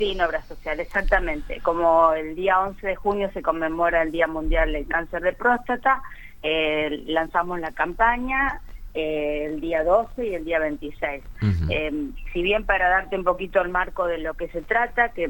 Sin obra social, exactamente. Como el día 11 de junio se conmemora el Día Mundial del Cáncer de Próstata, lanzamos la campaña el día 12 y el día 26. Si bien para darte un poquito el marco de lo que se trata, que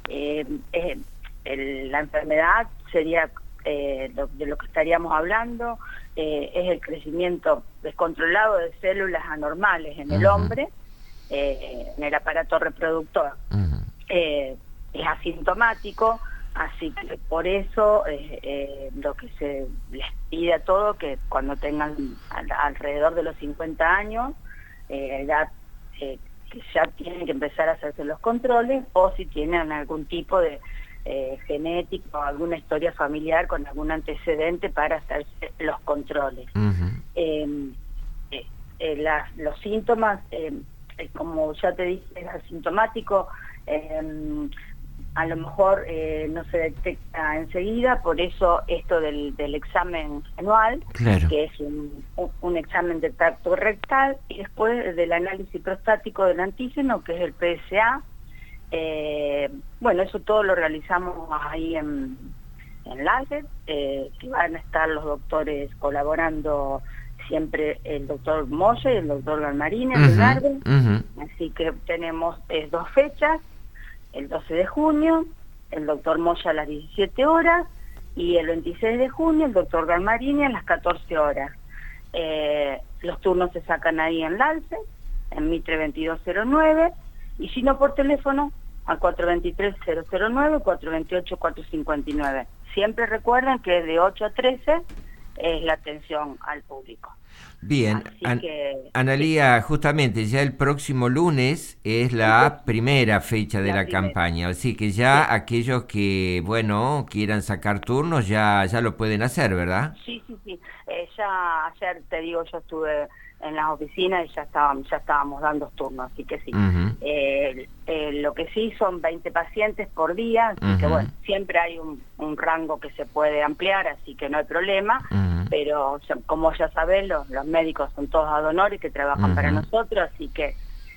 la enfermedad sería de lo que estaríamos hablando, es el crecimiento descontrolado de células anormales en el hombre, en el aparato reproductor. Es asintomático, así que por eso lo que se les pide a todos que cuando tengan alrededor de los 50 años, edad que ya tienen que empezar a hacerse los controles, o si tienen algún tipo de genético o alguna historia familiar con algún antecedente para hacerse los controles. Los síntomas, como ya te dije, es asintomático. A lo mejor no se detecta enseguida, por eso esto del examen anual, claro, que es un examen de tracto rectal, y después del análisis prostático del antígeno, que es el PSA. Bueno, eso todo lo realizamos ahí en Láser, que van a estar los doctores colaborando siempre, el doctor Moya y el doctor Galmarini en Leonardo. Así que tenemos dos fechas, el 12 de junio, el doctor Moya a las 17 horas, y el 26 de junio el doctor Galmarini a las 14 horas. Los turnos se sacan ahí en Láser, en Mitre 2209, y si no por teléfono, al 423-009, 428-459. Siempre recuerden que de 8 a 13 es la atención al público. Bien, Analía, justamente ya el próximo lunes es la primera fecha de la campaña, así que ya aquellos que, bueno, quieran sacar turnos ya lo pueden hacer, ¿verdad? Sí. Ya ayer, te digo, yo estuve en las oficinas y ya estábamos dando turnos, así que sí. Lo que sí son 20 pacientes por día, así que bueno, siempre hay un rango que se puede ampliar, así que no hay problema, pero como ya sabés, los médicos son todos ad honorem que trabajan para nosotros, así que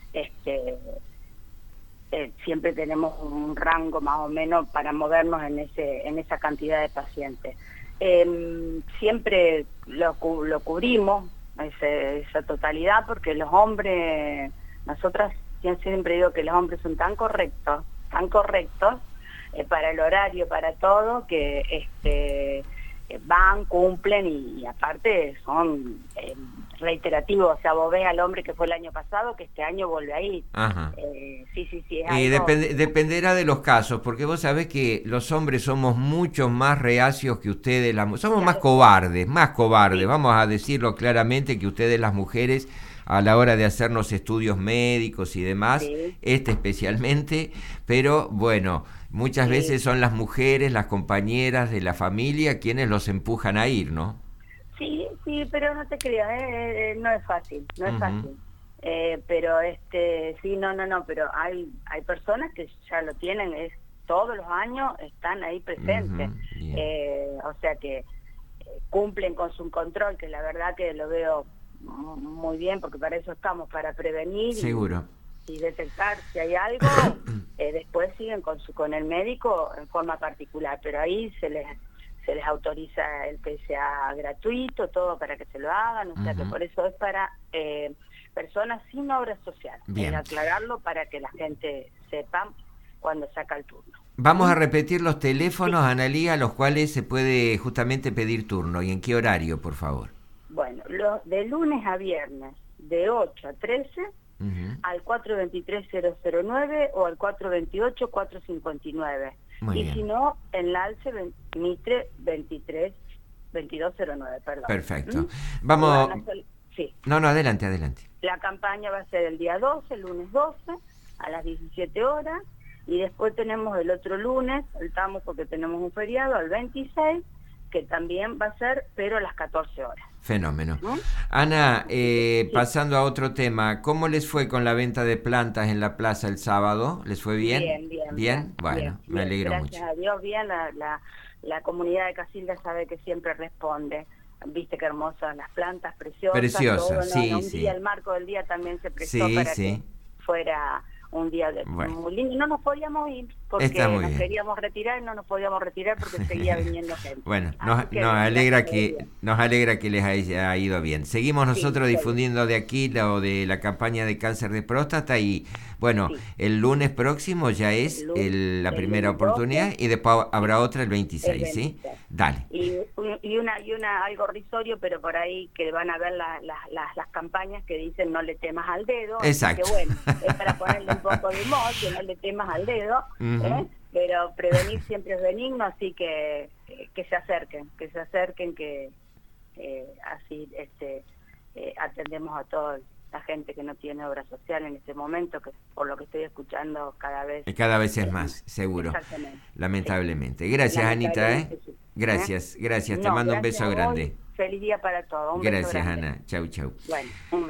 siempre tenemos un rango más o menos para movernos en esa cantidad de pacientes. Siempre lo cubrimos, esa totalidad, porque los hombres, nosotras siempre digo que los hombres son tan correctos para el horario, para todo, que van, cumplen y aparte son reiterativos. O sea, vos ves al hombre que fue el año pasado, que este año vuelve a ir. Sí, es algo... Dependerá de los casos, porque vos sabés que los hombres somos mucho más reacios que ustedes, somos más cobardes, sí. Vamos a decirlo claramente, que ustedes las mujeres a la hora de hacernos estudios médicos y demás, especialmente, pero bueno, muchas veces son las mujeres, las compañeras de la familia quienes los empujan a ir, ¿no? Sí, pero no te creas, no es fácil, pero sí, no, pero hay personas que ya lo tienen, todos los años están ahí presentes, o sea que cumplen con su control, que la verdad que lo veo muy bien, porque para eso estamos, para prevenir. Seguro. Y detectar si hay algo, después siguen con el médico en forma particular, pero ahí se les autoriza el PSA gratuito, todo para que se lo hagan, o sea que por eso es para personas sin obra social. En aclararlo para que la gente sepa cuando saca el turno. Vamos a repetir los teléfonos, Analía, a los cuales se puede justamente pedir turno, y en qué horario, por favor. Bueno, de lunes a viernes, de 8 a 13, al 423-009 o al 428-459. Y si no, en la ALCE Mitre 2209, perdón. Perfecto. Vamos... No, adelante. La campaña va a ser el día 12, el lunes 12, a las 17 horas, y después tenemos el otro lunes, saltamos porque tenemos un feriado, al 26, que también va a ser, pero a las 14 horas. Fenómeno. Ana, pasando a otro tema, ¿cómo les fue con la venta de plantas en la plaza el sábado? ¿Les fue bien? ¿Bien? Bueno, me alegro mucho. Gracias a Dios, bien. La comunidad de Casilda sabe que siempre responde. Viste qué hermosas las plantas, preciosas. Preciosas, todo, sí. Día, el marco del día también se prestó para que fuera un día muy lindo. No nos podíamos ir porque nos queríamos retirar y no nos podíamos retirar porque seguía viniendo gente. Bueno, nos alegra que les haya ido bien. Seguimos nosotros difundiendo de aquí lo de la campaña de cáncer de próstata y bueno, el lunes próximo ya es la primera oportunidad 12, y después habrá otra el 26, ¿sí? Dale. Y algo risorio, pero por ahí que van a ver las campañas que dicen no le temas al dedo. Exacto. Que bueno, es para ponerle un poco de humor, que no le temas al dedo, pero prevenir siempre es benigno, así que se acerquen, que así atendemos a toda la gente que no tiene obra social en este momento, que por lo que estoy escuchando cada vez es más, seguro. Exactamente. Lamentablemente. Gracias, Anita, sí. Gracias. Te mando un beso grande. Feliz día para todos. Gracias, Ana. Chau. Bueno,